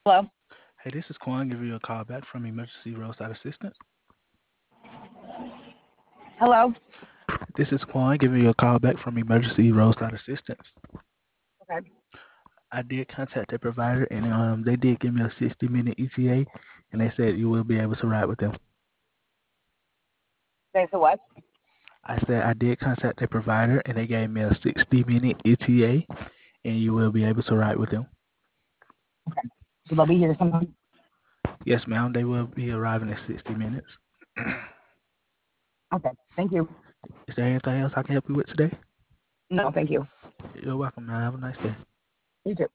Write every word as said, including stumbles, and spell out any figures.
Hello? Hey, this is Quan giving you a call back from Emergency Roadside Assistance. Hello? This is Quan giving you a call back from Emergency Roadside Assistance. Okay. I did contact the provider and um they did give me a sixty minute E T A and they said you will be able to ride with them. Thanks for what? I said I did contact the provider and they gave me a sixty minute E T A and you will be able to ride with them. Okay. So they'll be here sometime? Yes, ma'am, they will be arriving in sixty minutes. Okay. Thank you. Is there anything else I can help you with today? No, thank you. You're welcome, man. Have a nice day. You too.